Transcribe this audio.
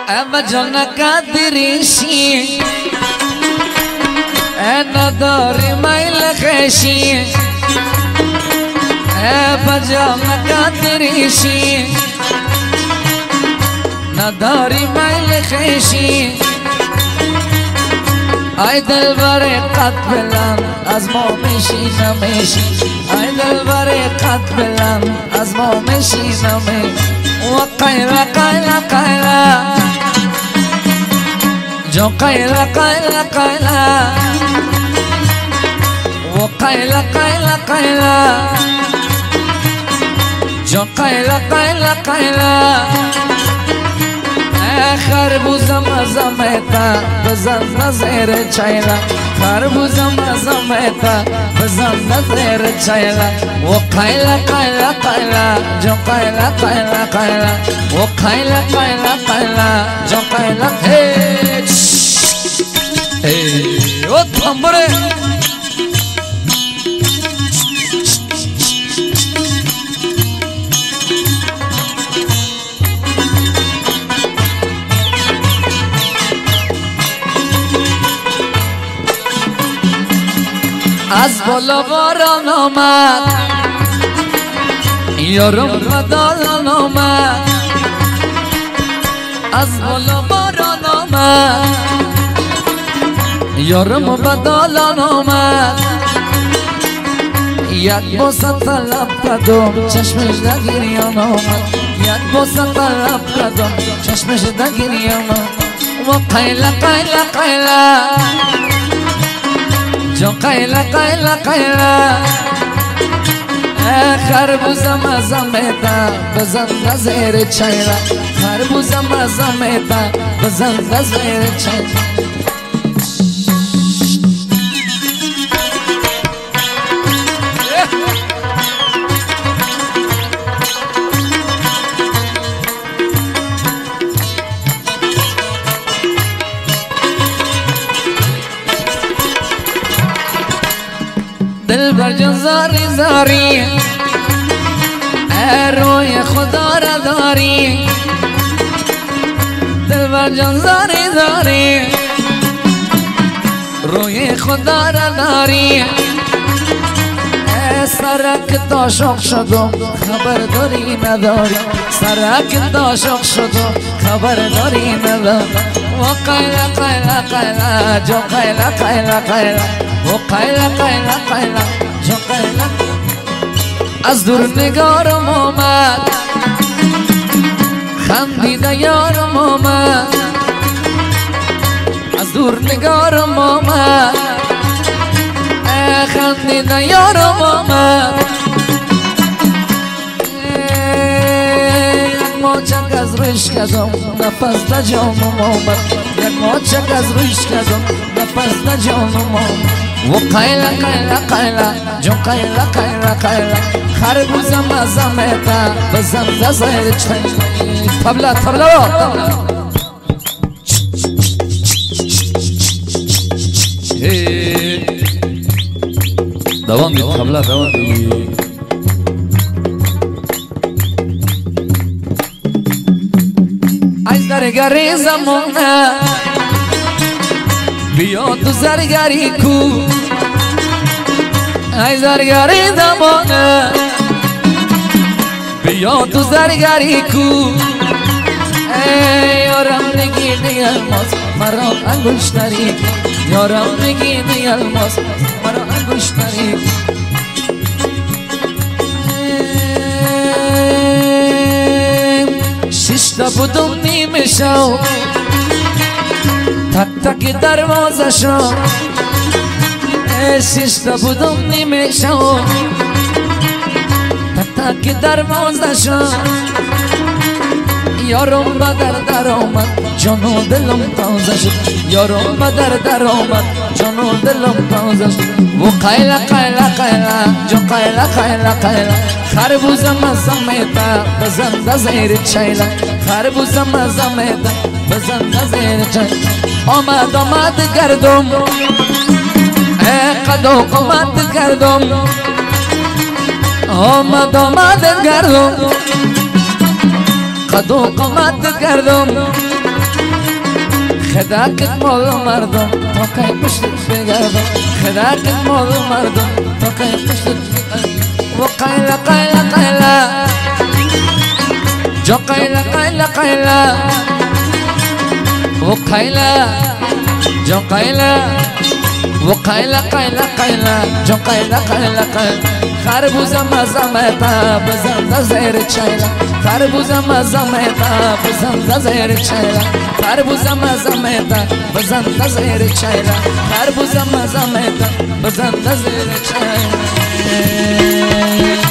اما جان قدریشی نداری میل خشی اما جان قدریشی نداری میل خشی ای دلبر قد بلند از ما میشی نمیشی ای دلبر قد بلند از ما میشی نمیشی و قیلا قیلا قیلا جو قیلا قیلا قیلا و قیلا قیلا قیلا جو قیلا قیلا قیلا خربوزم ازمتا بزن نظر چایلا خربوزم ازمتا بزن نظر چایلا و قیلا قیلا قیلا جو قیلا قیلا قیلا و قیلا قیلا قیلا جو قیلا هی و تنبره از بالا باران آمد یارم بدالان آمد از بالا باران آمد یارم بدالان آمد یک بوسه طلب کردم چشمش در گریان آمد یک بوسه طلب کردم چشمش در گریان آمد و قیلا قیلا قیلا جو قیلا قیلا قیلا خربوزم ازمتا بزن نظر چایلا خربوزم ازمتا بزن نظر چایلا دل بر جان زاری زاری روی خدا را داری دل بر جان زاری زاری روی خدا را داری سرک داشق شدم خبر داری نداری سرک داشق شدم خبر داری نداری و قیلا قیلا قیلا جو قیلا قیلا قیلا و قیلا قیلا قیلا جو قیلا از دور نگارم آمد خندیده یارم آمد از دور نگارم آمد خندیده یارم آمد یک ماچک از روش کردم نفس در جانم آمد یک ماچک از روش کردم نفس در جانم آمد و قیلا قیلا قیلا جو قیلا قیلا قیلا خربوزم ازمتا بزن نظر چایلا طبلا طبلا دوام دی طبلا دوام دی از درگری زمانه بیا تو زرگری کو ای زرگری زمانه بیا تو زرگری کو ای یارم نگیری الماس مرا انگشتری یارم نگیری الماس مرا انگشتری ششتا بودم نیمه شو تک تک دروازه شو ششتا بودم نیمه شو تک تک دروازه شو یارم بدر در آمد جان و دلم تازه شد یارم بدر در آمد جان و دلم تازه شد و قیلا قیلا قیلا جو قیلا قیلا قیلا خربوزم ازمتا بزن نظر چایلا خربوزم ازمتا بزن نظر چایلا آمد آمد گردم قد آمد گردم آمد آمد گردم قد آمد گردم خداك مال مردم تا کی پشتت بگردم خداك مال مردم تا کی پشتت بگردم و قیلا قیلا قیلا جو قیلا قیلا قیلا و قیلا جو قیلا و قیلا قیلا قیلا جو قیلا قیلا قیلا خربوزه مزه میتا بزن زیر چیلا خربوزه مزه میتا بزن زیر چیلا خربوزه مزه میتا بزن زیر چیلا خربوزه مزه میتا بزن زیر چیلا